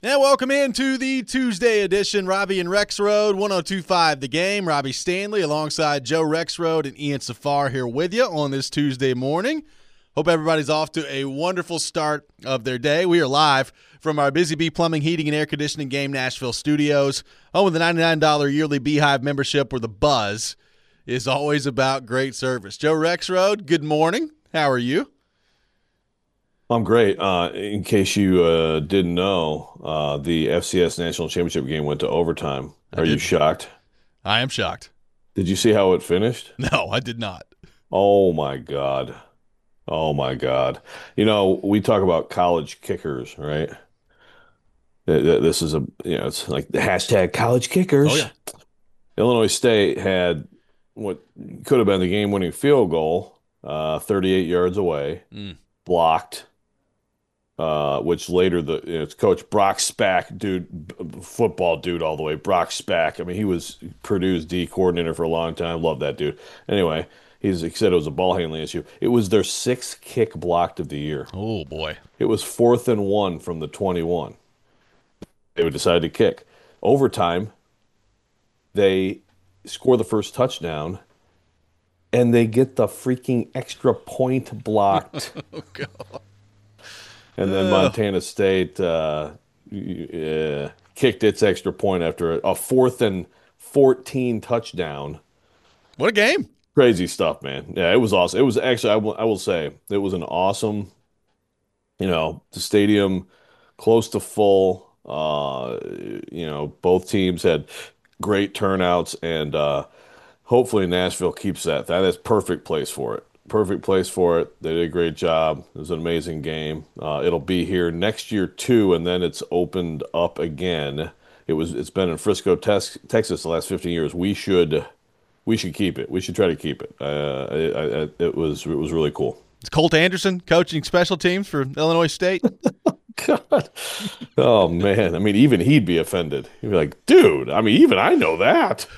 And welcome into the Tuesday edition. Robbie and Rexroad, 102.5 The Game. Robbie Stanley alongside Joe Rexroad and Ian Safar here with you on this Tuesday morning. Hope everybody's off to a wonderful start of their day. We are live from our Busy Bee Plumbing, Heating, and Air Conditioning Game Nashville studios, home of the $99 yearly Beehive membership where the buzz is always about great service. Joe Rexroad, good morning. How are you? I'm great. In case you didn't know, the FCS National Championship game went to overtime. Are you shocked? I am shocked. Did you see how it finished? No, I did not. Oh my God. Oh my God. You know, we talk about college kickers, right? This is it's like the hashtag college kickers. Oh, yeah. Illinois State had what could have been the game-winning field goal, 38 yards away, blocked. Which later it's Coach Brock Spack, football dude all the way. Brock Spack. I mean, he was Purdue's D coordinator for a long time. Love that dude. Anyway, he said it was a ball handling issue. It was their sixth kick blocked of the year. Oh, boy. It was 4th and 1 from the 21. They would decide to kick. Overtime, they score the first touchdown, and they get the freaking extra point blocked. Oh, God. And then Montana State kicked its extra point after a 4th and 14 touchdown. What a game. Crazy stuff, man. Yeah, it was awesome. It was actually, I will say, it was an awesome, the stadium close to full. Both teams had great turnouts, and hopefully Nashville keeps that. That is perfect place for it. Perfect place for it. They did a great job. It was an amazing game. It'll be here next year too, and then it's opened up again. It's been in Frisco, Texas the last 15 years. We should keep it. We should try to keep it. It was really cool. It's Colt Anderson coaching special teams for Illinois State. God. Oh man. I mean, even he'd be offended. He'd be like, dude, I mean, even I know that.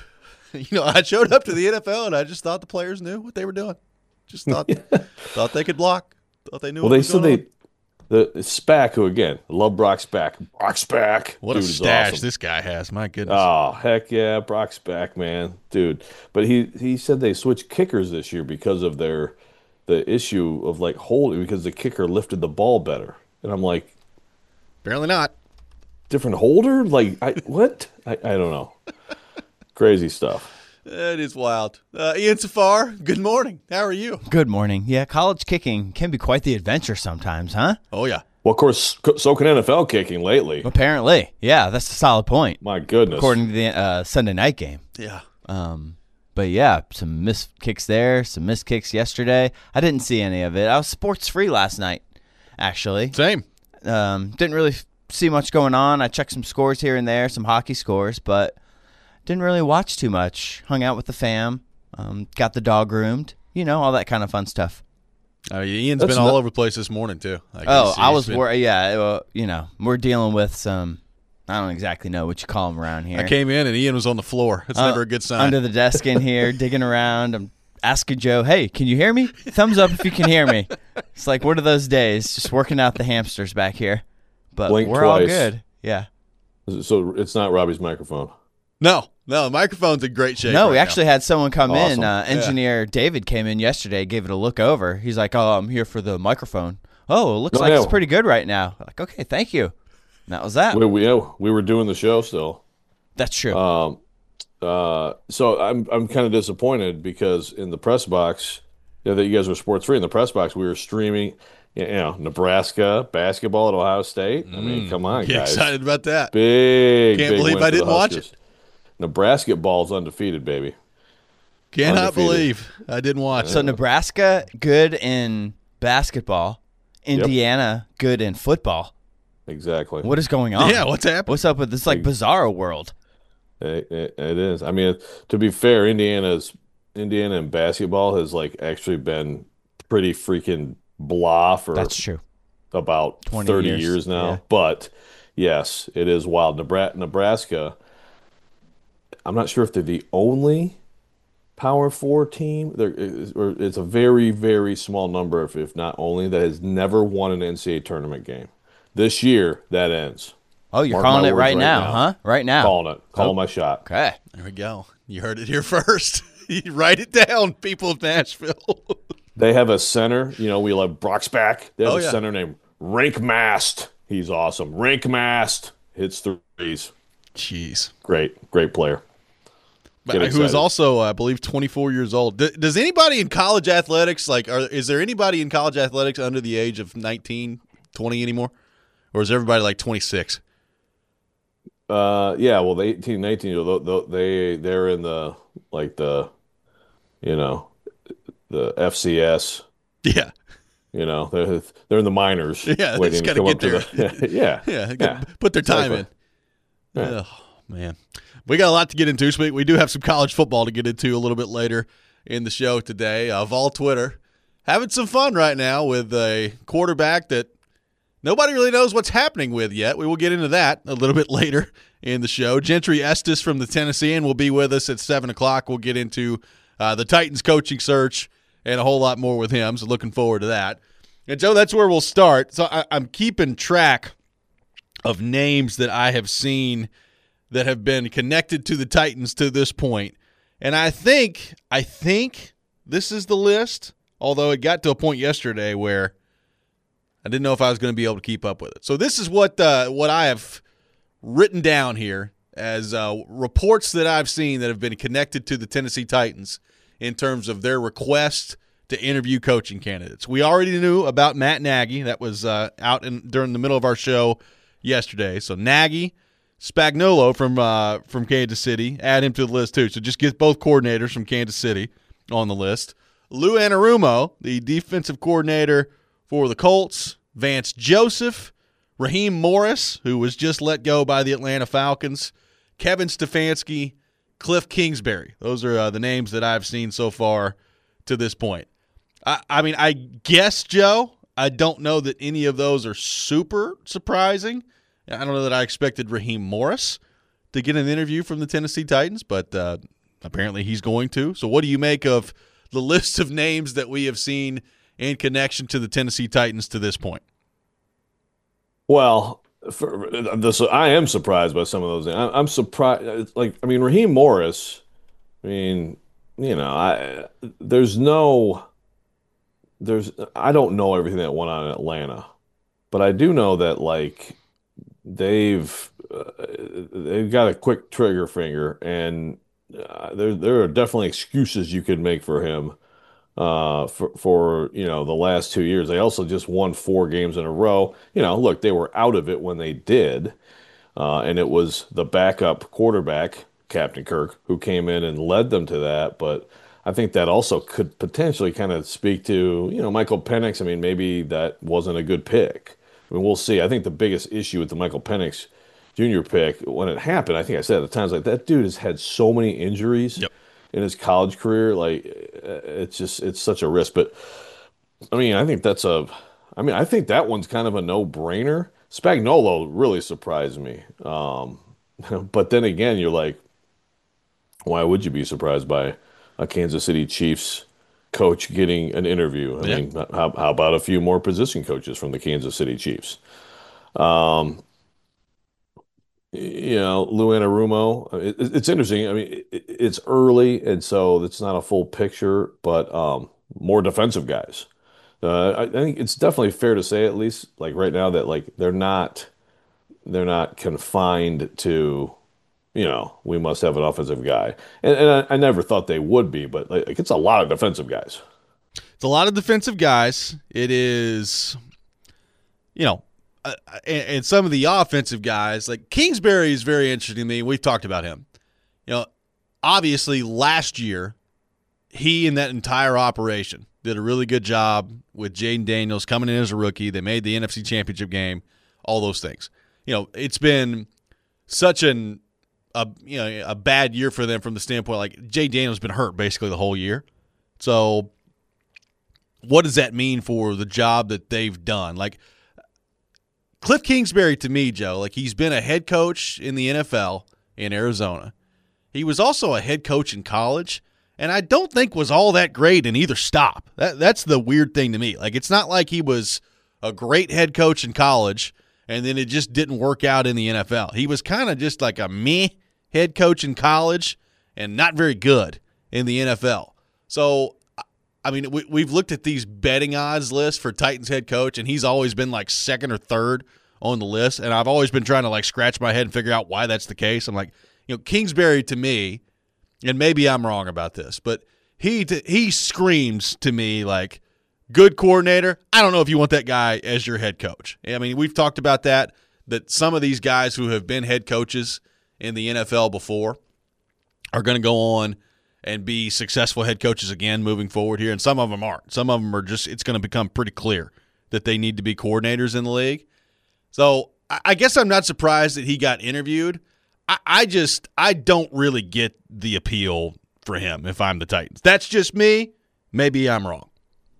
I showed up to the NFL and I just thought the players knew what they were doing. Just thought they could block. Thought they knew. Well, they said the Spack, who again, I love Brock Spack. Brock Spack. What dude a stash awesome. this guy has. My goodness. Oh, heck yeah, Brock Spack, man. Dude. But he said they switched kickers this year because of the issue of like holding, because the kicker lifted the ball better. And I'm like, apparently not. Different holder? Like what? I don't know. Crazy stuff. It is wild. Ian Safar, good morning. How are you? Good morning. Yeah, college kicking can be quite the adventure sometimes, huh? Oh, yeah. Well, of course, so can NFL kicking lately. Apparently. Yeah, that's a solid point. My goodness. According to the Sunday night game. Yeah. But yeah, some missed kicks there, some missed kicks yesterday. I didn't see any of it. I was sports free last night, actually. Same. Didn't really see much going on. I checked some scores here and there, some hockey scores, but didn't really watch too much. Hung out with the fam, got the dog groomed, all that kind of fun stuff. Ian's been all over the place this morning, too. I was worried. Yeah, we're dealing with some, I don't exactly know what you call them around here. I came in and Ian was on the floor. It's never a good sign. Under the desk in here, digging around. I'm asking Joe, hey, can you hear me? Thumbs up if you can hear me. It's like one of those days, just working out the hamsters back here. But Blink we're twice. all good. Yeah. So it's not Robbie's microphone. No, the microphone's in great shape. No, we actually had someone come in. Awesome. Engineer David came in yesterday, gave it a look over. He's like, oh, I'm here for the microphone. Oh, it looks like it's pretty good right now. Like, okay, thank you. And that was that. We were doing the show still. That's true. So I'm kind of disappointed because in the press box, that you guys were sports free. In the press box, we were streaming, Nebraska basketball at Ohio State. I mean, come on, Get guys. excited about that. Big believe win I for the didn't watch Huskers. it. Nebraska ball's undefeated, baby. Cannot Undefeated. believe I didn't watch So it. Nebraska, good in basketball. Indiana, good in football. Exactly. What is going on? Yeah, what's happening? What's up with this bizarro world? It is. I mean, to be fair, Indiana in basketball has actually been pretty freaking blah for That's true. about 20 30 years. years now. Yeah. But yes, it is wild. Nebraska, I'm not sure if they're the only Power Four team. It's a very, very small number, if not only, that has never won an NCAA tournament game. This year, that ends. Oh, you're Mark calling my it words right now, huh? Right now. Calling it. Calling my shot. Okay. There we go. You heard it here first. You write it down, people of Nashville. They have a center. You know, we love Brock's back. They have a yeah. center named Rink Mast. He's awesome. Rink Mast hits threes. Jeez. Great player. Who is also, I believe, 24 years old. Does anybody in college athletics, is there anybody in college athletics under the age of 19, 20 anymore? Or is everybody like 26? Yeah, well, the 18, 19, they're in the the FCS. Yeah. You know, they're in the minors. Yeah, they waiting just to got to come get up there. to the, yeah. Yeah, put their time in. Yeah. Oh, man. We got a lot to get into. So we do have some college football to get into a little bit later in the show today. Vol Twitter having some fun right now with a quarterback that nobody really knows what's happening with yet. We will get into that a little bit later in the show. Gentry Estes from the Tennessean will be with us at 7 o'clock. We'll get into the Titans coaching search and a whole lot more with him, so looking forward to that. And, Joe, that's where we'll start. So I'm keeping track of names that I have seen that have been connected to the Titans to this point. And I think this is the list, although it got to a point yesterday where I didn't know if I was going to be able to keep up with it. So this is what I have written down here as reports that I've seen that have been connected to the Tennessee Titans in terms of their request to interview coaching candidates. We already knew about Matt Nagy. That was out during the middle of our show yesterday. So Nagy, Spagnuolo from Kansas City, add him to the list too. So just get both coordinators from Kansas City on the list. Lou Anarumo, the defensive coordinator for the Colts. Vance Joseph, Raheem Morris, who was just let go by the Atlanta Falcons. Kevin Stefanski, Cliff Kingsbury. Those are the names that I've seen so far to this point. I mean, I guess, Joe, I don't know that any of those are super surprising. I don't know that I expected Raheem Morris to get an interview from the Tennessee Titans, but apparently he's going to. So what do you make of the list of names that we have seen in connection to the Tennessee Titans to this point? Well, I am surprised by some of those. I'm surprised. Raheem Morris. I mean, you know, I don't know everything that went on in Atlanta, but I do know that they've got a quick trigger finger, and there are definitely excuses you could make for him. For the last 2 years. They also just won 4 games in a row. You know, look, they were out of it when they did, and it was the backup quarterback, Captain Kirk, who came in and led them to that. But I think that also could potentially kind of speak to, Michael Penix. I mean, maybe that wasn't a good pick. I mean, we'll see. I think the biggest issue with the Michael Penix Jr. pick, when it happened, I think I said at the time, that dude has had so many injuries. Yep. In his college career, it's such a risk. But I mean, I think that one's kind of a no-brainer. Spagnuolo really surprised me. But then again, you're like, why would you be surprised by a Kansas City Chiefs coach getting an interview? I mean, how about a few more position coaches from the Kansas City Chiefs? Lou Anarumo, it's interesting. I mean, it's early, and so it's not a full picture, but more defensive guys. I think it's definitely fair to say, at least right now, that they're not confined to, we must have an offensive guy. And I never thought they would be, but it's a lot of defensive guys. It's a lot of defensive guys. It is, and some of the offensive guys, like Kingsbury is very interesting to me. We've talked about him. Obviously last year, he and that entire operation did a really good job with Jaden Daniels coming in as a rookie. They made the NFC Championship game, all those things. It's been such a bad year for them from the standpoint, Jaden Daniels has been hurt basically the whole year. So what does that mean for the job that they've done? Cliff Kingsbury, to me, Joe, he's been a head coach in the NFL in Arizona. He was also a head coach in college, and I don't think was all that great in either stop. That's the weird thing to me. It's not like he was a great head coach in college and then it just didn't work out in the NFL. He was kind of just like a meh head coach in college and not very good in the NFL. So, I mean, we've looked at these betting odds lists for Titans head coach, and he's always been like second or third on the list, and I've always been trying to like scratch my head and figure out why that's the case. I'm like, Kingsbury to me, and maybe I'm wrong about this, but he screams to me like good coordinator. I don't know if you want that guy as your head coach. I mean, we've talked about that some of these guys who have been head coaches in the NFL before are going to go on and be successful head coaches again moving forward here, and some of them aren't. Some of them are just – it's going to become pretty clear that they need to be coordinators in the league. So I guess I'm not surprised that he got interviewed. I don't really get the appeal for him if I'm the Titans. That's just me. Maybe I'm wrong.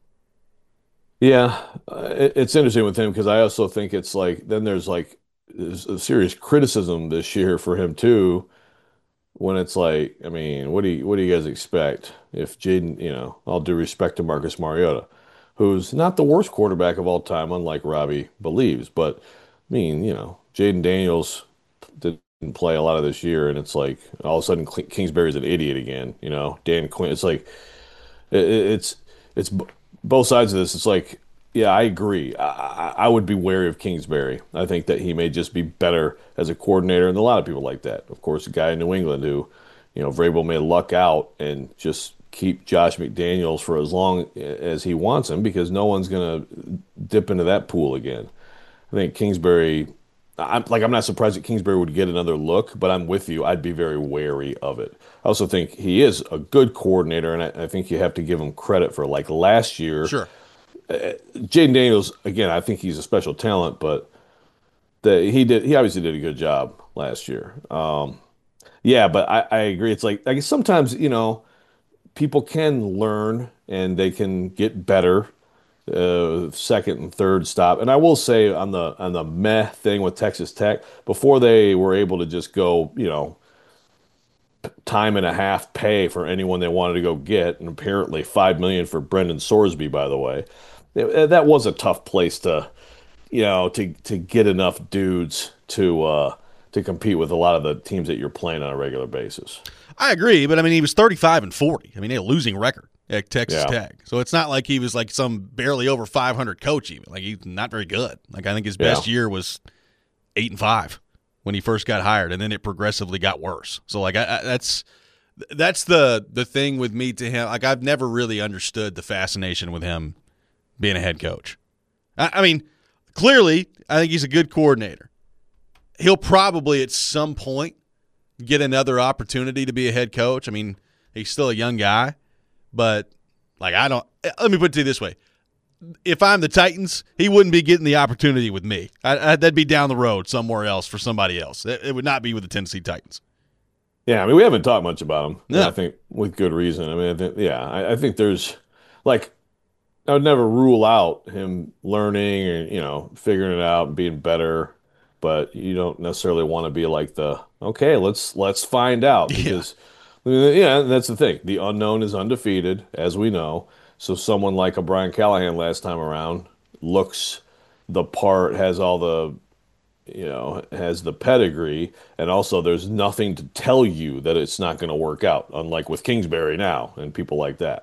Yeah, it's interesting with him because I also think it's like then there's a serious criticism this year for him too. When it's like, I mean, what do you guys expect if Jaden, all due respect to Marcus Mariota, who's not the worst quarterback of all time, unlike Robbie believes, but I mean, Jaden Daniels didn't play a lot of this year, and it's like all of a sudden Kingsbury's an idiot again. Dan Quinn. It's like it's both sides of this. It's like, yeah, I agree. I would be wary of Kingsbury. I think that he may just be better as a coordinator, and a lot of people like that. Of course, a guy in New England who, Vrabel may luck out and just keep Josh McDaniels for as long as he wants him because no one's going to dip into that pool again. I think Kingsbury, I'm not surprised that Kingsbury would get another look, but I'm with you. I'd be very wary of it. I also think he is a good coordinator, and I think you have to give him credit for last year. Sure. Jaden Daniels, again, I think he's a special talent, but he obviously did a good job last year. Yeah, but I agree. It's like I guess sometimes, people can learn and they can get better second and third stop. And I will say on the meh thing with Texas Tech, before they were able to just go, time and a half pay for anyone they wanted to go get, and apparently $5 million for Brendan Sorsby, by the way. That was a tough place to get enough dudes to compete with a lot of the teams that you're playing on a regular basis. I agree, but I mean, he was 35-40. I mean, they had a losing record at Texas Tech, so it's not like he was like some barely over 500 coach. Even he's not very good. I think his best year was 8-5 when he first got hired, and then it progressively got worse. So that's the thing with me to him. I've never really understood the fascination with him being a head coach. I mean, clearly, I think he's a good coordinator. He'll probably at some point get another opportunity to be a head coach. I mean, he's still a young guy, but let me put it to you this way. If I'm the Titans, he wouldn't be getting the opportunity with me. That'd be down the road somewhere else for somebody else. It would not be with the Tennessee Titans. Yeah, I mean, we haven't talked much about him. No. I think with good reason. I mean, I think there's I would never rule out him learning and, figuring it out and being better, but you don't necessarily want to be like let's find out because, that's the thing. The unknown is undefeated, as we know. So someone like a Brian Callahan last time around looks the part, has all the, has the pedigree, and also there's nothing to tell you that it's not going to work out, unlike with Kingsbury now and people like that.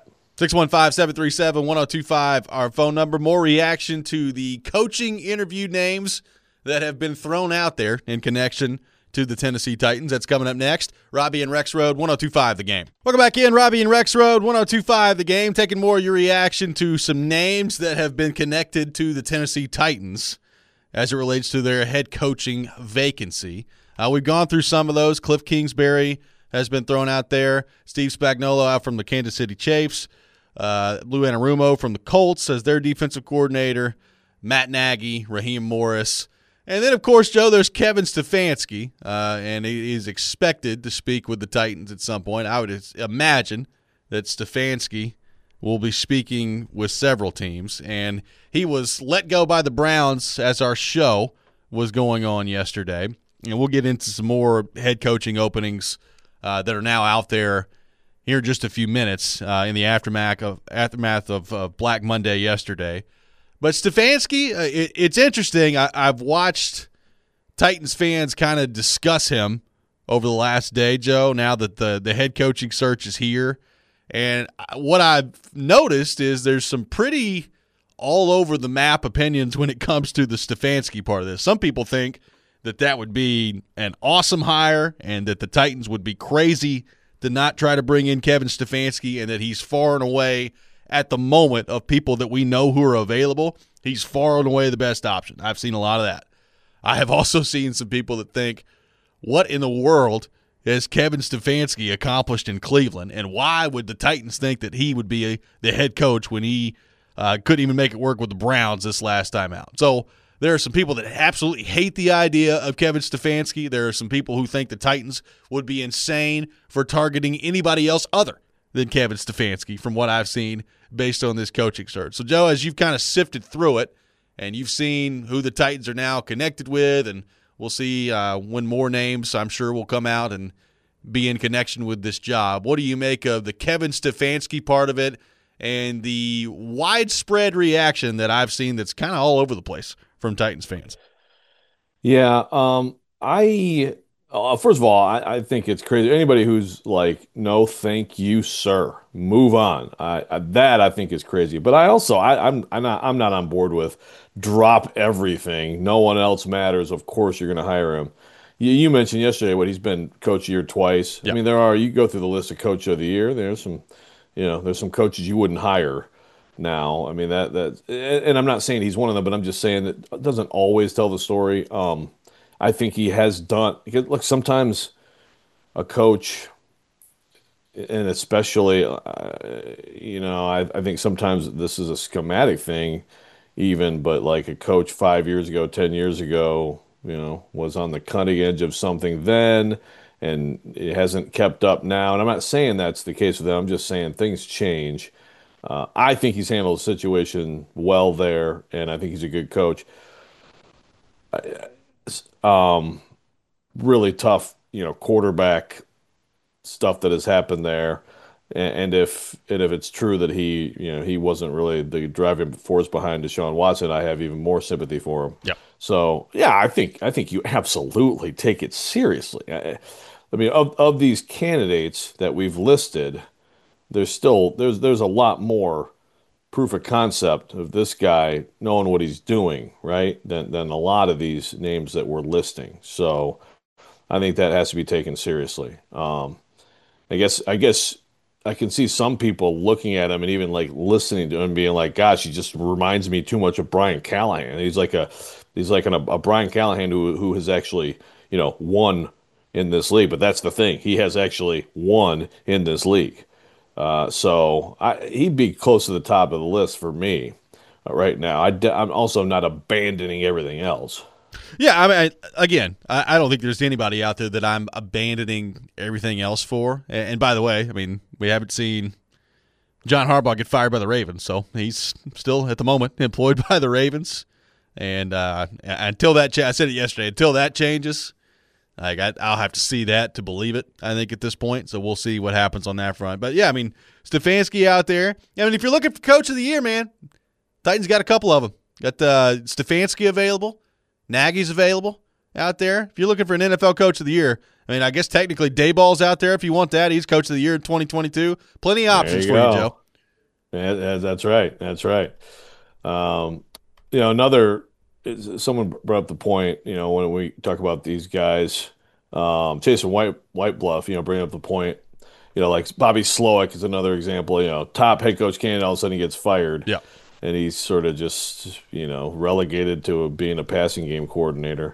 615-737-1025, our phone number. More reaction to the coaching interview names that have been thrown out there in connection to the Tennessee Titans. That's coming up next. Robbie and Rex Road, 102.5 The Game. Welcome back in. Robbie and Rex Road, 102.5 The Game. Taking more of your reaction to some names that have been connected to the Tennessee Titans as it relates to their head coaching vacancy. We've gone through some of those. Cliff Kingsbury has been thrown out there. Steve Spagnuolo out from the Kansas City Chiefs. Lou Anarumo from the Colts as their defensive coordinator. Matt Nagy, Raheem Morris. And then, of course, Joe, there's Kevin Stefanski, and he is expected to speak with the Titans at some point. I would imagine that Stefanski will be speaking with several teams, and he was let go by the Browns as our show was going on yesterday. And we'll get into some more head coaching openings that are now out there here in just a few minutes in the aftermath of Black Monday yesterday. But Stefanski, it's interesting. I've watched Titans fans kind of discuss him over the last day, Joe, now that the head coaching search is here. And what I've noticed is there's some pretty all over the map opinions when it comes to the Stefanski part of this. Some people think that would be an awesome hire and that the Titans would be crazy to not try to bring in Kevin Stefanski, and that he's far and away at the moment of people that we know who are available, he's far and away the best option. I've seen a lot of that. I have also seen some people that think, what in the world has Kevin Stefanski accomplished in Cleveland, and why would the Titans think that he would be the head coach when he couldn't even make it work with the Browns this last time out? So there are some people that absolutely hate the idea of Kevin Stefanski. There are some people who think the Titans would be insane for targeting anybody else other than Kevin Stefanski, from what I've seen based on this coaching search. So, Joe, as you've kind of sifted through it and you've seen who the Titans are now connected with, and we'll see when more names, I'm sure, will come out and be in connection with this job, what do you make of the Kevin Stefanski part of it and the widespread reaction that I've seen that's kind of all over the place from Titans fans? Yeah, first of all, I think it's crazy. Anybody who's like, no, thank you, sir, move on. I think is crazy. But I'm not on board with drop everything. No one else matters. Of course, you're going to hire him. You mentioned yesterday he's been coach of the year twice. Yep. I mean, you go through the list of coach of the year. There's some coaches you wouldn't hire now. I mean, and I'm not saying he's one of them, but I'm just saying that it doesn't always tell the story. I think he has done. Look, sometimes a coach, and especially, I think sometimes this is a schematic thing, even. But like a coach 5 years ago, 10 years ago, was on the cutting edge of something then, and it hasn't kept up now. And I'm not saying that's the case with him. I'm just saying things change. I think he's handled the situation well there, and I think he's a good coach. Really tough, quarterback stuff that has happened there, and if it's true that he wasn't really the driving force behind Deshaun Watson, I have even more sympathy for him. Yeah. So yeah, I think you absolutely take it seriously. I mean, of these candidates that we've listed, there's a lot more proof of concept of this guy knowing what he's doing, right? Than a lot of these names that we're listing. So I think that has to be taken seriously. I guess I can see some people looking at him and even like listening to him being like, gosh, he just reminds me too much of Brian Callahan. He's like a Brian Callahan who has actually, won in this league. But that's the thing. He has actually won in this league. So he'd be close to the top of the list for me right now. I'm also not abandoning everything else. Yeah, I mean, I don't think there's anybody out there that I'm abandoning everything else for. And by the way, I mean, we haven't seen John Harbaugh get fired by the Ravens, so he's still, at the moment, employed by the Ravens. And until that I said it yesterday, until that changes, like I'll have to see that to believe it, I think, at this point. So we'll see what happens on that front. But, yeah, I mean, Stefanski out there. I mean, if you're looking for Coach of the Year, man, Titans got a couple of them. Got Stefanski available. Nagy's available out there. If you're looking for an NFL Coach of the Year, I mean, I guess technically Dayball's out there if you want that. He's Coach of the Year in 2022. Plenty of options for you, Joe. Yeah, that's right. That's right. Someone brought up the point, when we talk about these guys, Jason White Bluff, bringing up the point, like Bobby Slowick is another example, top head coach candidate, all of a sudden he gets fired. Yeah. And he's sort of just, relegated to being a passing game coordinator.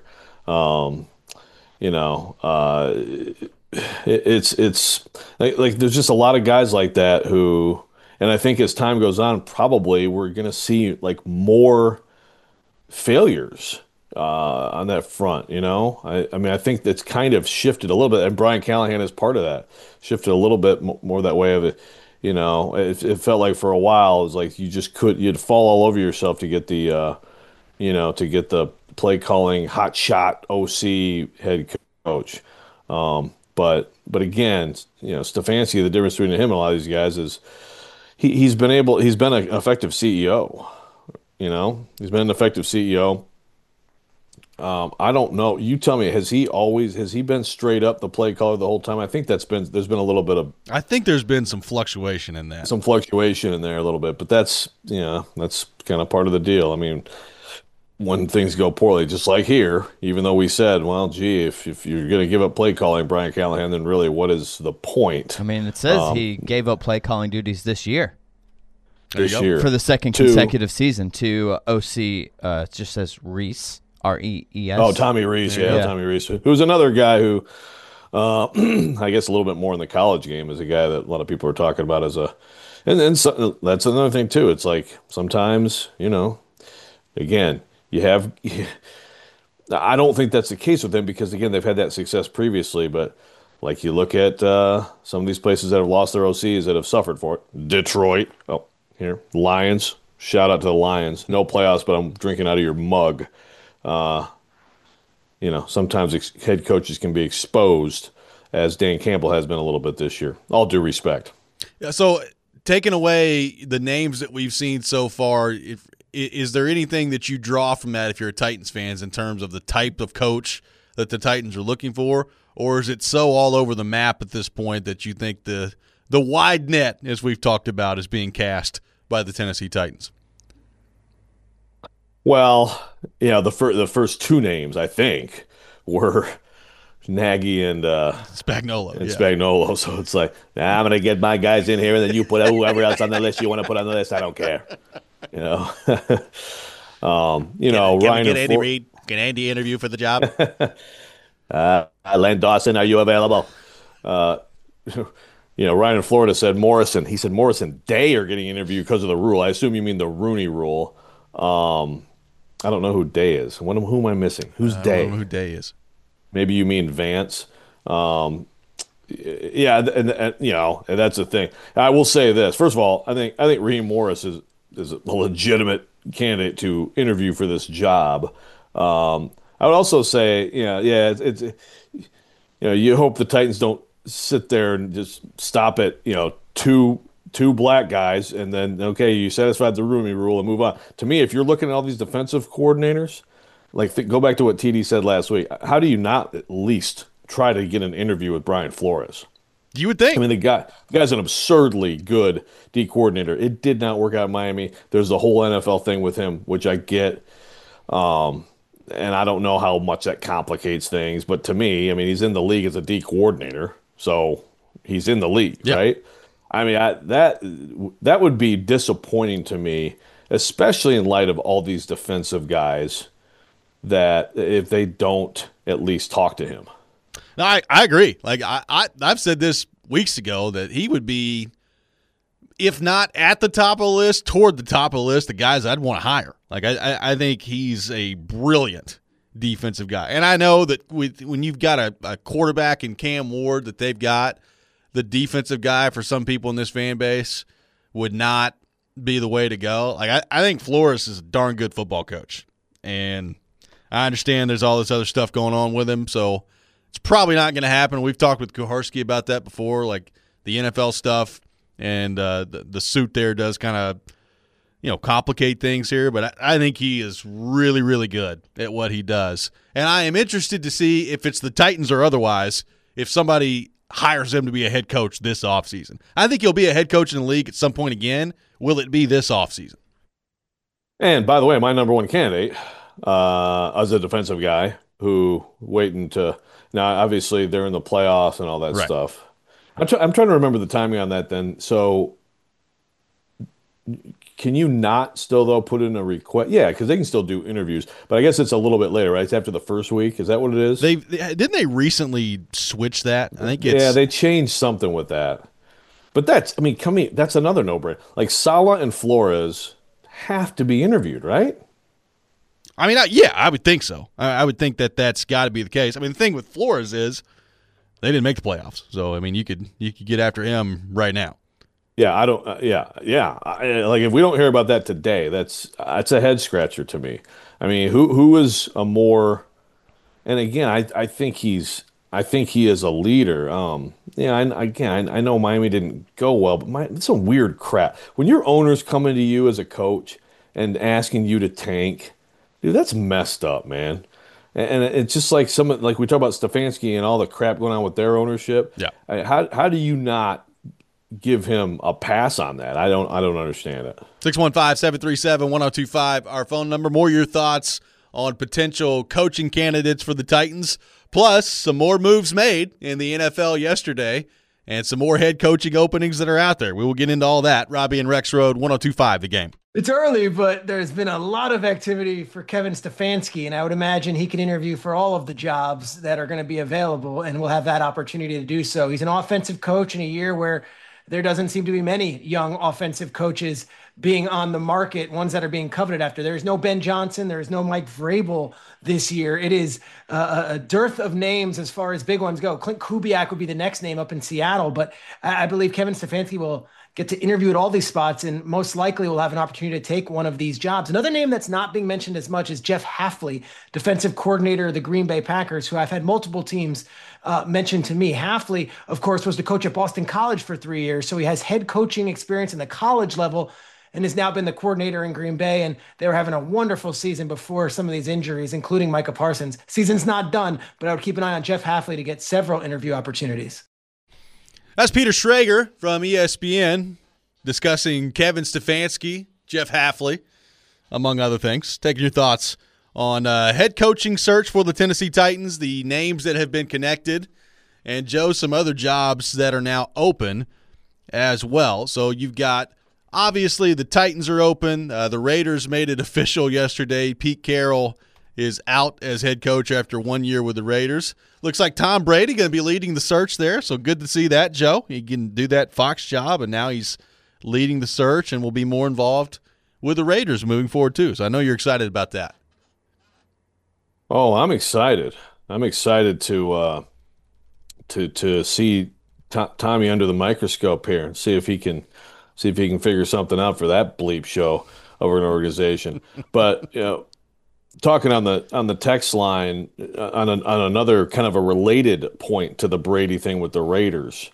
It's like there's just a lot of guys like that who, and I think as time goes on, probably we're going to see like more failures on that front. I mean, I think that's kind of shifted a little bit, and Brian Callahan is part of that. Shifted a little bit more that way of it. It felt like for a while it was like you'd fall all over yourself to get the play calling hot shot OC head coach. But again, Stefanski, the difference between him and a lot of these guys is he's been an effective CEO, He's been an effective CEO. I don't know. You tell me, has he been straight up the play caller the whole time? I think there's been a little bit of I think there's been some fluctuation in that. some fluctuation in there a little bit, but that's kind of part of the deal. I mean, when things go poorly, just like here, even though we said, well, gee, if you're going to give up play calling, Brian Callahan, then really what is the point? I mean, it says he gave up play calling duties this year. There you This go. year For the second consecutive season to OC, it just says Reese, Rees. Oh, Tommy Reese, Yeah. Tommy Reese, who's another guy who, I guess a little bit more in the college game is a guy that a lot of people are talking about and then that's another thing too. It's like sometimes, again, you have, I don't think that's the case with them because again, they've had that success previously, but like you look at some of these places that have lost their OCs that have suffered for it. Detroit, here, Lions, shout out to the Lions. No playoffs, but I'm drinking out of your mug. Sometimes head coaches can be exposed, as Dan Campbell has been a little bit this year. All due respect. Yeah, so taking away the names that we've seen so far, is there anything that you draw from that if you're a Titans fans in terms of the type of coach that the Titans are looking for, or is it so all over the map at this point that you think the wide net, as we've talked about, is being cast by the Tennessee Titans? Well, the first two names I think were Nagy and Spagnuolo. Yeah. Spagnuolo. So it's like, I'm gonna get my guys in here, and then you put whoever else on the list you want to put on the list. I don't care. Ryan Get Andy Reid. Can Andy interview for the job? Len Dawson, are you available? Ryan in Florida said Morrison. He said Morrison Day are getting interviewed because of the rule. I assume you mean the Rooney Rule. I don't know who Day is. Who am I missing? Who's Day? I don't know who Day is. Maybe you mean Vance. Yeah, and that's the thing. I will say this. First of all, I think Raheem Morris is a legitimate candidate to interview for this job. I would also say, it's you hope the Titans don't sit there and just stop at two black guys and then okay, you satisfied the Rooney Rule and move on. To me, if you're looking at all these defensive coordinators, go back to what TD said last week. How do you not at least try to get an interview with Brian Flores? You would think. I mean, the guy's an absurdly good D coordinator. It did not work out in Miami. There's the whole NFL thing with him, which I get. And I don't know how much that complicates things, but to me, I mean, he's in the league as a D coordinator, so he's in the league, right? I mean, that would be disappointing to me, especially in light of all these defensive guys, that if they don't at least talk to him. No, I agree. Like I've said this weeks ago that he would be, if not at the top of the list, toward the top of the list, the guys I'd want to hire. Like I think he's a brilliant defensive guy. And I know that when you've got a quarterback in Cam Ward that they've got, the defensive guy for some people in this fan base would not be the way to go. Like I think Flores is a darn good football coach. And I understand there's all this other stuff going on with him, so it's probably not going to happen. We've talked with Kuharsky about that before, like the NFL stuff, and the suit there does kind of, complicate things here. But I think he is really, really good at what he does. And I am interested to see if it's the Titans or otherwise, if somebody hires him to be a head coach this offseason. I think he'll be a head coach in the league at some point again. Will it be this offseason? And by the way, my number one candidate as a defensive guy who waiting to now obviously they're in the playoffs and all that stuff. I'm trying to remember the timing on that then. So can you not still though put in a request? Yeah, because they can still do interviews, but I guess it's a little bit later, right? It's after the first week. Is that what it is? Didn't they recently switch that? I think they changed something with that. But that's another no-brainer. Like Saleh and Flores have to be interviewed, right? I mean, I would think so. I would think that's got to be the case. I mean, the thing with Flores is they didn't make the playoffs, so I mean, you could get after him right now. Yeah, I don't. Like if we don't hear about that today, that's a head scratcher to me. I mean, who is a more? And again, I think he is a leader. I know Miami didn't go well, but it's some weird crap when your owners come into you as a coach and asking you to tank. Dude, that's messed up, man. And it's just like like we talk about Stefanski and all the crap going on with their ownership. Yeah. How do you not give him a pass on that? I don't understand it. 615-737-1025, our phone number. More your thoughts on potential coaching candidates for the Titans, plus some more moves made in the NFL yesterday and some more head coaching openings that are out there. We will get into all that. Robbie and Rex Road, 1025 The Game. It's early, but there's been a lot of activity for Kevin Stefanski, and I would imagine he can interview for all of the jobs that are going to be available, and will have that opportunity to do so. He's an offensive coach in a year where there doesn't seem to be many young offensive coaches being on the market, ones that are being coveted after. There's no Ben Johnson. There is no Mike Vrabel this year. It is a dearth of names as far as big ones go. Clint Kubiak would be the next name up in Seattle, but I believe Kevin Stefanski will get to interview at all these spots and most likely will have an opportunity to take one of these jobs. Another name that's not being mentioned as much is Jeff Hafley, defensive coordinator of the Green Bay Packers, who I've had multiple teams mentioned to me. Hafley, of course, was the coach at Boston College for 3 years, so he has head coaching experience in the college level and has now been the coordinator in Green Bay, and they were having a wonderful season before some of these injuries, including Micah Parsons. Season's not done, but I would keep an eye on Jeff Hafley to get several interview opportunities. That's Peter Schrager from ESPN discussing Kevin Stefanski, Jeff Hafley, among other things. Taking your thoughts on head coaching search for the Tennessee Titans, the names that have been connected, and Joe, some other jobs that are now open as well. So you've got, obviously, the Titans are open. The Raiders made it official yesterday. Pete Carroll is out as head coach after 1 year with the Raiders. Looks like Tom Brady going to be leading the search there, so good to see that, Joe. He can do that Fox job, and now he's leading the search and will be more involved with the Raiders moving forward too. So I know you're excited about that. Oh, I'm excited. I'm excited to see Tommy under the microscope here and see if he can figure something out for that bleep show over an organization. But talking on the text line on another kind of a related point to the Brady thing with the Raiders,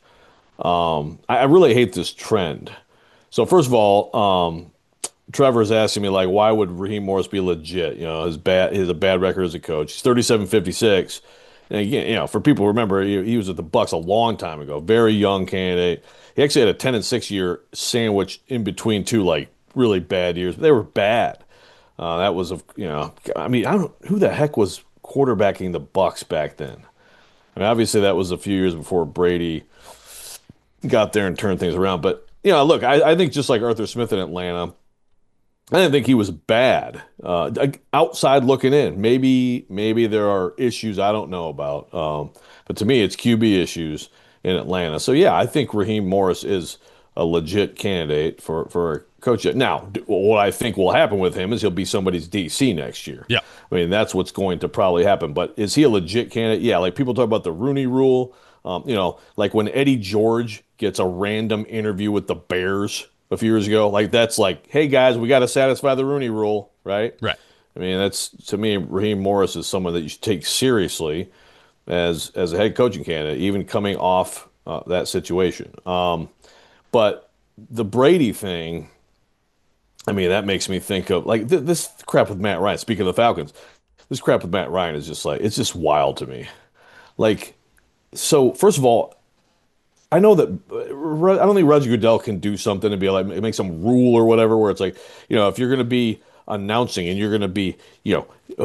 I really hate this trend. So first of all, Trevor's asking me, like, why would Raheem Morris be legit? He has a bad record as a coach. He's 37-56. And again, for people who remember, he was at the Bucs a long time ago. Very young candidate. He actually had a 10-6 year sandwich in between two like really bad years. But they were bad. That was I don't who the heck was quarterbacking the Bucs back then. I mean, obviously that was a few years before Brady got there and turned things around. But look, I think just like Arthur Smith in Atlanta, I didn't think he was bad. Outside looking in, maybe there are issues I don't know about. But to me, it's QB issues in Atlanta. So yeah, I think Raheem Morris is a legit candidate for a coach. Now, what I think will happen with him is he'll be somebody's DC next year. Yeah, I mean that's what's going to probably happen. But is he a legit candidate? Yeah, like people talk about the Rooney Rule. Like when Eddie George gets a random interview with the Bears a few years ago, like that's like, hey guys, we got to satisfy the Rooney Rule, right? Right. I mean, that's, to me, Raheem Morris is someone that you should take seriously as a head coaching candidate, even coming off that situation. But the Brady thing, I mean, that makes me think of like this crap with Matt Ryan. Speaking of the Falcons, this crap with Matt Ryan is just like, it's just wild to me. Like, so first of all, I know that I don't think Roger Goodell can do something and be like, make some rule or whatever, where it's like, if you're going to be announcing and you're going to be, you're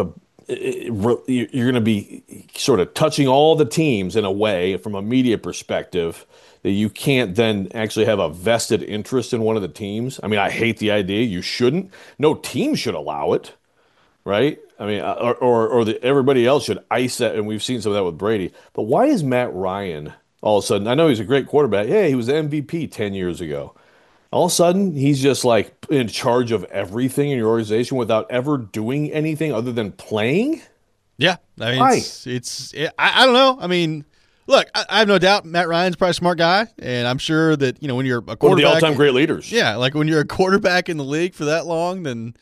going to be sort of touching all the teams in a way from a media perspective that you can't then actually have a vested interest in one of the teams. I mean, I hate the idea. You shouldn't. No team should allow it, right? I mean, everybody else should ice that, and we've seen some of that with Brady. But why is Matt Ryan all of a sudden, I know he's a great quarterback. Yeah, he was the MVP 10 years ago. All of a sudden, he's just like in charge of everything in your organization without ever doing anything other than playing? Yeah. I mean, I don't know. I mean, look, I have no doubt Matt Ryan's probably a smart guy, and I'm sure that, when you're a quarterback. One of the all-time great leaders. Yeah, like when you're a quarterback in the league for that long, then,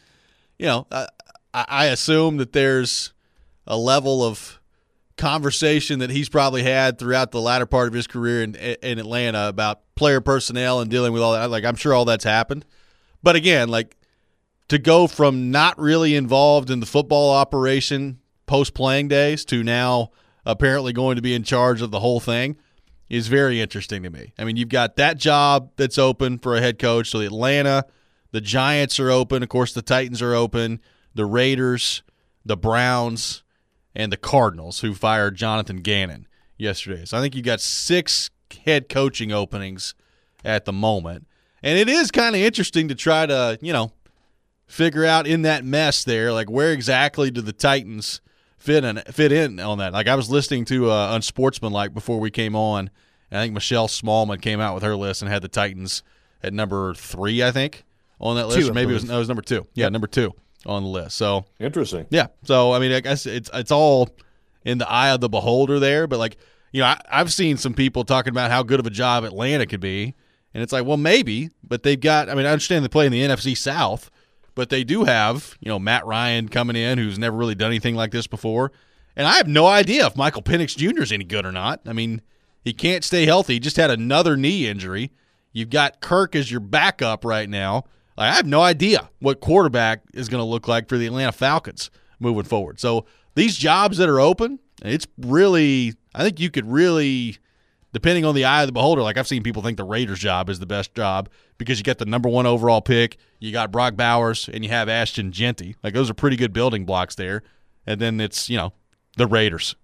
I assume that there's a level of conversation that he's probably had throughout the latter part of his career in Atlanta about player personnel and dealing with all that. Like, I'm sure all that's happened. But again, like, to go from not really involved in the football operation post-playing days to now apparently going to be in charge of the whole thing is very interesting to me. I mean, you've got that job that's open for a head coach. So Atlanta, the Giants are open. Of course, the Titans are open. The Raiders, the Browns, and the Cardinals, who fired Jonathan Gannon yesterday. So I think you got 6 head coaching openings at the moment. And it is kind of interesting to try to, figure out in that mess there, like where exactly do the Titans fit in on that. Like I was listening to Unsportsmanlike before we came on, and I think Michelle Smallman came out with her list and had the Titans at number 3, I think, on that list. Or maybe it was number 2. Yeah, number 2 on the list. So interesting. Yeah. So I mean, I guess it's all in the eye of the beholder there. But like, I've seen some people talking about how good of a job Atlanta could be, and it's like, well, maybe, but they've got. I mean, I understand they play in the NFC South. But they do have, Matt Ryan coming in, who's never really done anything like this before. And I have no idea if Michael Penix Jr. is any good or not. I mean, he can't stay healthy. He just had another knee injury. You've got Kirk as your backup right now. I have no idea what quarterback is going to look like for the Atlanta Falcons moving forward. So these jobs that are open, it's really – I think you could really – depending on the eye of the beholder, like I've seen people think the Raiders job is the best job because you get the number 1 overall pick, you got Brock Bowers, and you have Ashton Genty. Like those are pretty good building blocks there. And then it's, the Raiders.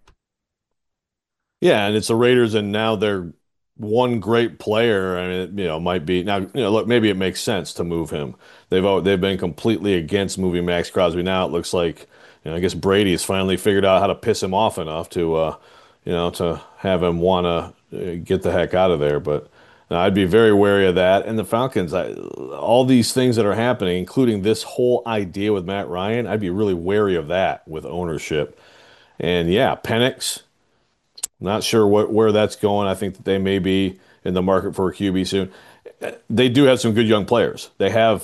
Yeah, and it's the Raiders, and now they're one great player. I mean, it might be now. Look, maybe it makes sense to move him. They've been completely against moving Max Crosby. Now it looks like, I guess Brady has finally figured out how to piss him off enough to, to have him want to get the heck out of there. But I'd be very wary of that. And the Falcons, all these things that are happening, including this whole idea with Matt Ryan, I'd be really wary of that with ownership. And yeah, Penix, not sure where that's going. I think that they may be in the market for a QB soon. They do have some good young players. They have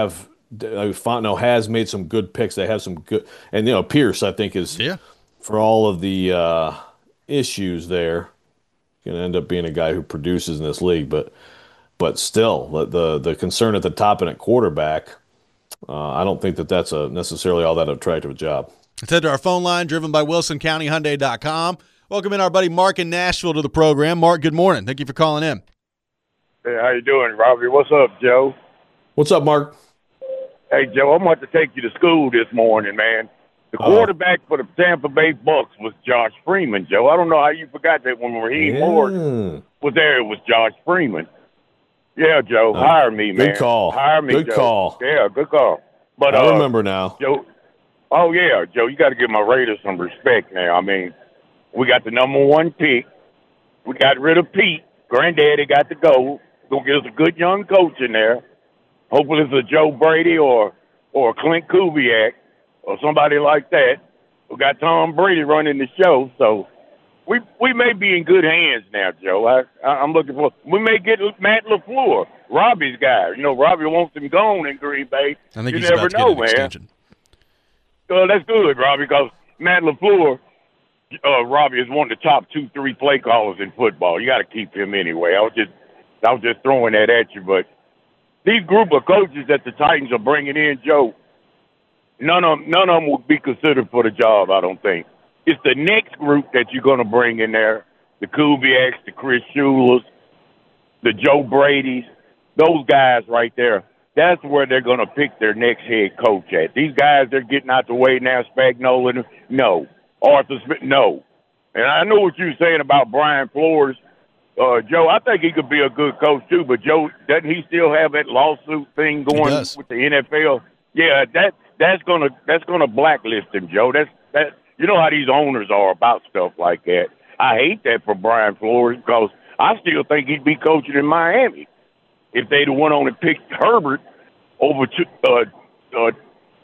Fontenot has made some good picks. They have some good, and Pierce, I think, is for all of the issues there, going to end up being a guy who produces in this league. But still, the concern at the top and at quarterback, I don't think that's necessarily all that attractive a job. Let's head to our phone line, driven by WilsonCountyHyundai.com. Welcome in our buddy Mark in Nashville to the program. Mark, good morning. Thank you for calling in. Hey, how you doing, Robbie? What's up, Joe? What's up, Mark? Hey, Joe, I'm about to take you to school this morning, man. The quarterback for the Tampa Bay Bucks was Josh Freeman, Joe. I don't know how you forgot that when Raheem Morgan was there, it was Josh Freeman. Yeah, Joe, hire me, man. Good call. Hire me, Good Joe. call. Yeah, good call. But I remember now. Joe. Oh, yeah, Joe, you got to give my Raiders some respect now. I mean, we got the number 1 pick. We got rid of Pete. Granddaddy got to go. Going to get us a good young coach in there. Hopefully it's a Joe Brady or Clint Kubiak or somebody like that. We got Tom Brady running the show, so we may be in good hands now, Joe. I'm looking for – we may get Matt LaFleur, Robbie's guy. Robbie wants him gone in Green Bay. I think you he's never about to know, get an man. extension. That's good, Robbie, because Matt LaFleur, Robbie, is one of the top 2-3 play callers in football. You got to keep him anyway. I was just throwing that at you, but these group of coaches that the Titans are bringing in, Joe, none of them would be considered for the job, I don't think. It's the next group that you're going to bring in there, the Kubiaks, the Chris Shulers, the Joe Bradys, those guys right there. That's where they're going to pick their next head coach at. These guys, they're getting out the way now. Spagnuolo, no. Arthur Smith, no. And I know what you're saying about Brian Flores. Joe, I think he could be a good coach too, but Joe, doesn't he still have that lawsuit thing going with the NFL? Yeah, that's gonna blacklist him, Joe. That's you know how these owners are about stuff like that. I hate that for Brian Flores because I still think he'd be coaching in Miami if they'd have went on and picked Herbert over the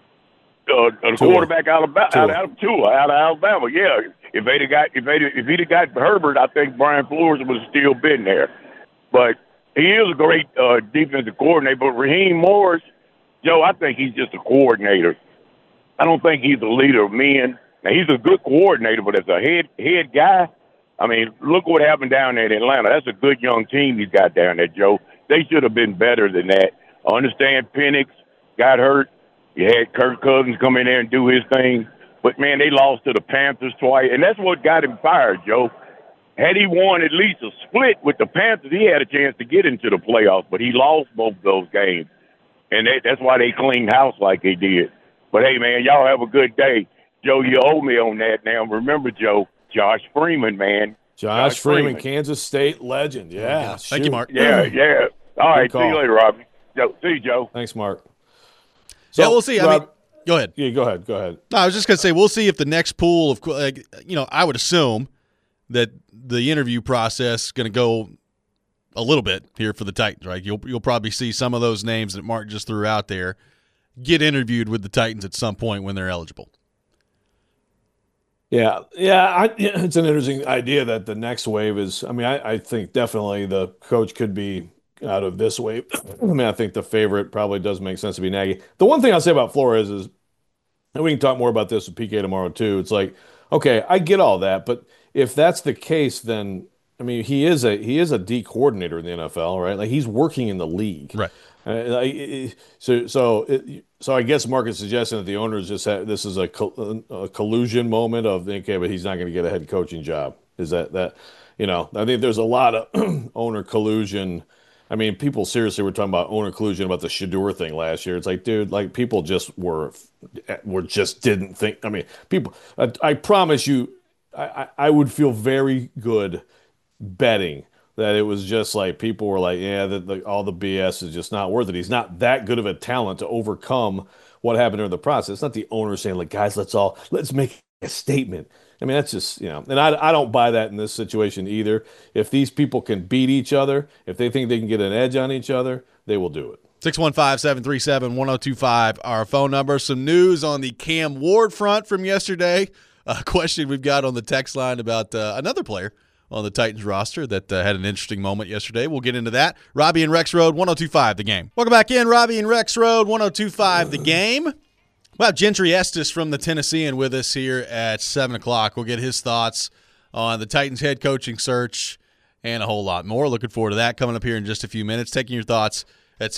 quarterback out of Alabama. Yeah, if he'd have got Herbert, I think Brian Flores would have still been there. But he is a great defensive coordinator. But Raheem Morris, Joe, I think he's just a coordinator. I don't think he's a leader of men. Now he's a good coordinator, but as a head guy, I mean, look what happened down there in Atlanta. That's a good young team he's got down there, Joe. They should have been better than that. I understand Penix got hurt. You had Kirk Cousins come in there and do his thing. But, man, they lost to the Panthers twice, and that's what got him fired, Joe. Had he won at least a split with the Panthers, he had a chance to get into the playoffs, but he lost both of those games. And that's why they cleaned house like they did. But, hey, man, y'all have a good day. Joe, you owe me on that now. Remember, Joe, Josh Freeman, man. Josh Freeman, Kansas State legend. Yeah. Thank you, Mark. Yeah. All right, see you later, Robbie. See you, Joe. Thanks, Mark. So, we'll see. Go ahead. Yeah, go ahead. No, I was just going to say, we'll see if the next pool of, I would assume that the interview process is going to go a little bit here for the Titans, right? You'll probably see some of those names that Mark just threw out there get interviewed with the Titans at some point when they're eligible. Yeah, it's an interesting idea that the next wave is. I mean, I think definitely the coach could be out of this wave. I mean, I think the favorite probably does make sense to be Nagy. The one thing I'll say about Flores is, and we can talk more about this with PK tomorrow too. It's like, okay, I get all that, but if that's the case, then I mean, he is a D coordinator in the NFL, right? Like he's working in the league, right? So I guess Mark is suggesting that the owners just have, this is a collusion moment of, okay, but he's not going to get a head coaching job. Is that I think there's a lot of owner collusion. I mean, people seriously were talking about owner collusion about the Shedeur thing last year. It's like, dude, like people just were just didn't think. I mean, people. I promise you, I would feel very good betting that it was just like people were like, yeah, all the BS is just not worth it. He's not that good of a talent to overcome what happened during the process. It's not the owner saying like, guys, let's make a statement. I mean, that's just, and I don't buy that in this situation either. If these people can beat each other, if they think they can get an edge on each other, they will do it. 615-737-1025, our phone number. Some news on the Cam Ward front from yesterday. A question we've got on the text line about another player on the Titans roster that had an interesting moment yesterday. We'll get into that. Robbie and Rex Road, 102.5 The Game. Welcome back in, Robbie and Rex Road, 102.5 The Game. We'll have Gentry Estes from the Tennessean with us here at 7 o'clock. We'll get his thoughts on the Titans head coaching search and a whole lot more. Looking forward to that coming up here in just a few minutes. Taking your thoughts at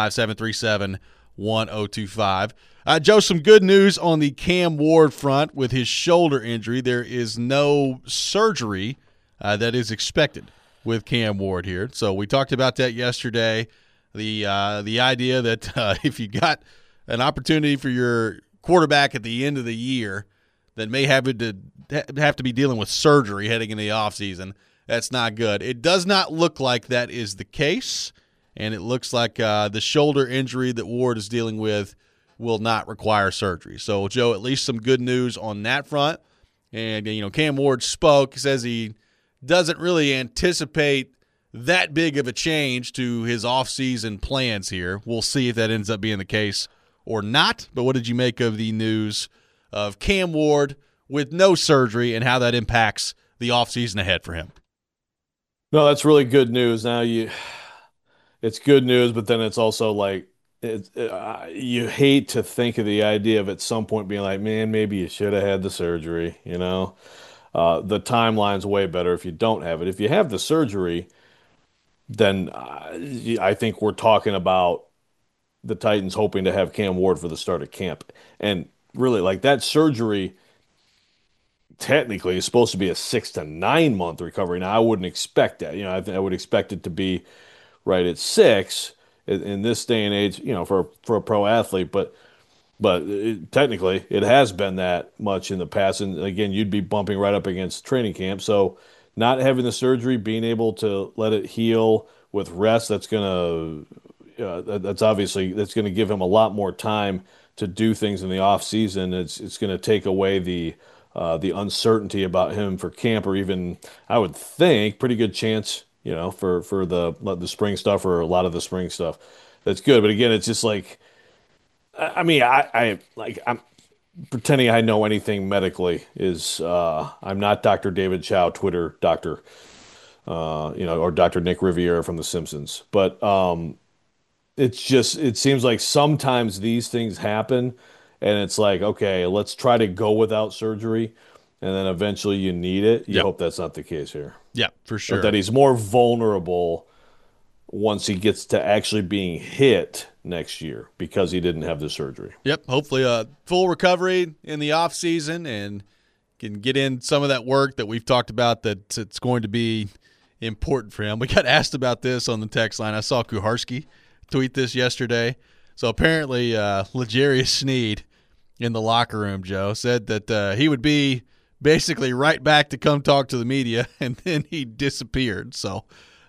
615-737-1025. Joe, some good news on the Cam Ward front with his shoulder injury. There is no surgery that is expected with Cam Ward here. So we talked about that yesterday. The idea that if you got an opportunity for your quarterback at the end of the year that may have to be dealing with surgery heading into the offseason, that's not good. It does not look like that is the case, and it looks like the shoulder injury that Ward is dealing with will not require surgery. So, Joe, at least some good news on that front. And, Cam Ward spoke, says he doesn't really anticipate that big of a change to his offseason plans here. We'll see if that ends up being the case or not. But what did you make of the news of Cam Ward with no surgery and how that impacts the offseason ahead for him? No, that's really good news. Now it's good news, but then it's also like you hate to think of the idea of at some point being like, man, maybe you should have had the surgery, The timeline's way better if you don't have it. If you have the surgery, then I think we're talking about the Titans hoping to have Cam Ward for the start of camp. And really, like that surgery technically is supposed to be a 6 to 9 month recovery. Now, I wouldn't expect that. I would expect it to be right at 6 in this day and age, for a pro athlete. But technically, it has been that much in the past. And again, you'd be bumping right up against training camp. So not having the surgery, being able to let it heal with rest, that's going to give him a lot more time to do things in the off season. It's going to take away the uncertainty about him for camp, or even, I would think, pretty good chance, for the spring stuff or a lot of the spring stuff. That's good. But again, it's just like, I mean, I'm pretending I know anything medically is, I'm not Dr. David Chow, Twitter doctor, or Dr. Nick Riviera from The Simpsons. But it seems like sometimes these things happen and it's like, okay, let's try to go without surgery. And then eventually you need it. You hope that's not the case here. Yeah, for sure. But that he's more vulnerable once he gets to actually being hit next year because he didn't have the surgery. Yep. Hopefully a full recovery in the offseason and can get in some of that work that we've talked about that it's going to be important for him. We got asked about this on the text line. I saw Kuharski tweet this yesterday. So apparently L'Jarius Sneed in the locker room, Joe, said that he would be basically right back to come talk to the media, and then he disappeared. So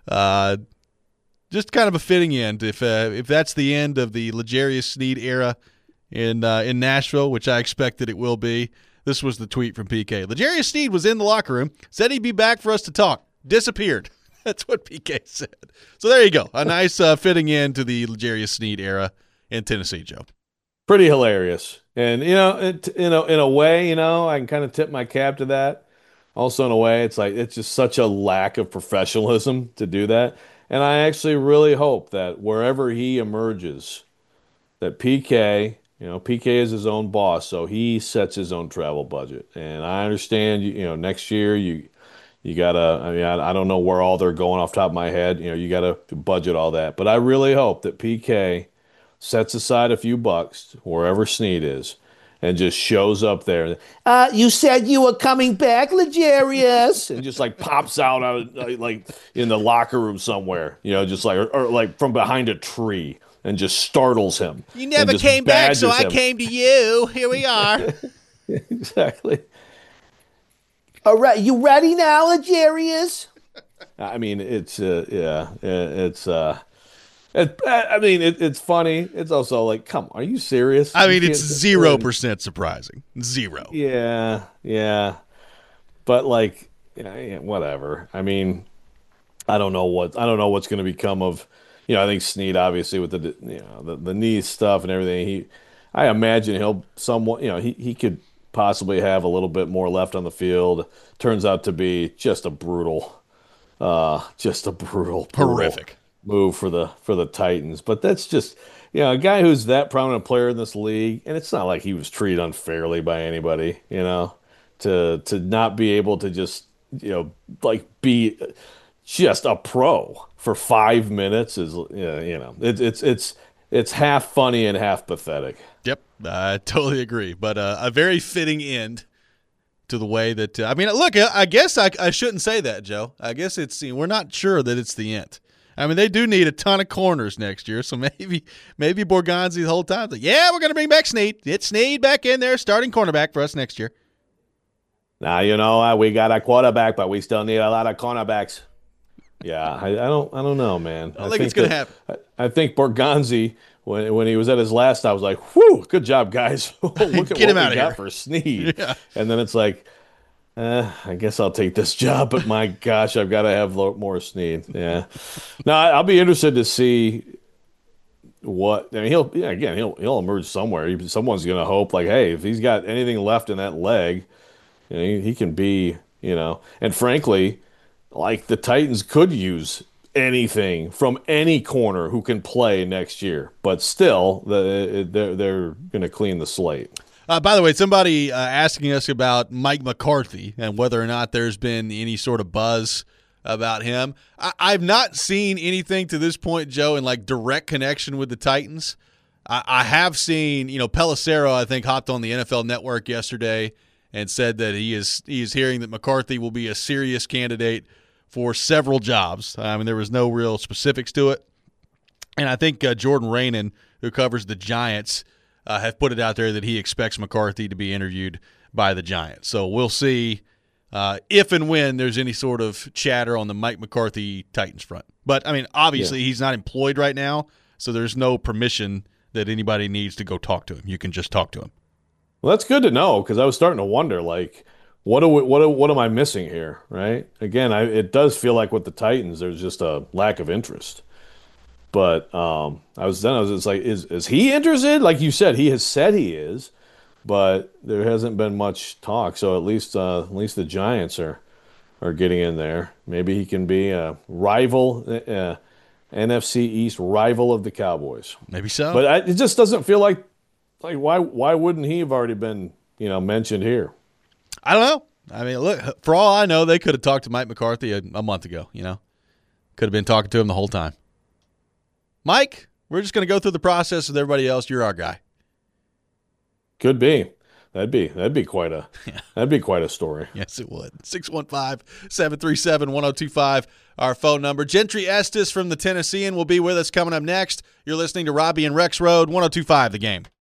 just kind of a fitting end if that's the end of the L'Jarius Sneed era in Nashville, which I expect that it will be. This was the tweet from PK. L'Jarius Sneed was in the locker room, said he'd be back for us to talk. Disappeared. That's what PK said. So there you go. A nice fitting in to the L'Jarius Sneed era in Tennessee, Joe. Pretty hilarious. And, in a way, I can kind of tip my cap to that. Also, in a way, it's just such a lack of professionalism to do that. And I actually really hope that wherever he emerges, that PK is his own boss, so he sets his own travel budget. And I understand, next year you gotta. I mean, I don't know where all they're going off the top of my head. You gotta budget all that. But I really hope that PK sets aside a few bucks wherever Sneed is, and just shows up there. You said you were coming back, L'Jarius, and just pops out in the locker room somewhere, just or from behind a tree and just startles him. You never came back, so I came to you. Here we are. Exactly. All right, you ready now, L'Jarius? I mean, it's funny. It's also come on, are you serious? I mean, it's 0% surprising. Zero. Yeah. But whatever. I mean, I don't know what's going to become of. I think Sneed, obviously, with the knee stuff and everything. I imagine he'll somewhat. He could possibly have a little bit more left on the field. Turns out to be just a brutal, horrific move for the Titans. But that's just a guy who's that prominent player in this league, and it's not like he was treated unfairly by anybody, to not be able to just be just a pro for 5 minutes is it's half funny and half pathetic. Yep, I totally agree. But a very fitting end to the way that look, I guess I shouldn't say that, Joe. I guess we're not sure that it's the end. I mean, they do need a ton of corners next year, so maybe Borgonzi the whole time we're going to bring back Sneed. It's Sneed back in there, starting cornerback for us next year. Now we got a quarterback, but we still need a lot of cornerbacks. Yeah, I don't know, man. I think it's going to happen. I think Borgonzi, when he was at his last, I was like, "Whew, good job, guys! Look at what we got for Sneed." Yeah. And then it's I guess I'll take this job, but my gosh, I've got to have more Sneed. Yeah. Now I'll be interested to see what. I mean, he'll emerge somewhere. Someone's going to hope, hey, if he's got anything left in that leg, he can be, And frankly, the Titans could use anything from any corner who can play next year, but still, they're going to clean the slate. By the way, somebody asking us about Mike McCarthy and whether or not there's been any sort of buzz about him. I've not seen anything to this point, Joe, in direct connection with the Titans. I have seen, Pelissero, I think, hopped on the NFL Network yesterday and said that he is hearing that McCarthy will be a serious candidate for several jobs. I mean, there was no real specifics to it. And I think Jordan Raanan, who covers the Giants, have put it out there that he expects McCarthy to be interviewed by the Giants. So we'll see if and when there's any sort of chatter on the Mike McCarthy Titans front. But, obviously he's not employed right now, so there's no permission that anybody needs to go talk to him. You can just talk to him. Well, that's good to know, because I was starting to wonder, what am I missing here, right? Again, it does feel like with the Titans, there's just a lack of interest. But I was just like, is he interested? Like you said, he has said he is, but there hasn't been much talk. So at least the Giants are getting in there. Maybe he can be a rival, NFC East rival of the Cowboys. Maybe so. But it just doesn't feel like why wouldn't he have already been mentioned here? I don't know. Look, for all I know, they could have talked to Mike McCarthy a month ago. Could have been talking to him the whole time. Mike, we're just going to go through the process with everybody else. You're our guy. Could be. That'd be quite a story. Yes, it would. 615-737-1025, our phone number. Gentry Estes from the Tennessean will be with us coming up next. You're listening to Robbie and Rex Road, 102.5 The Game.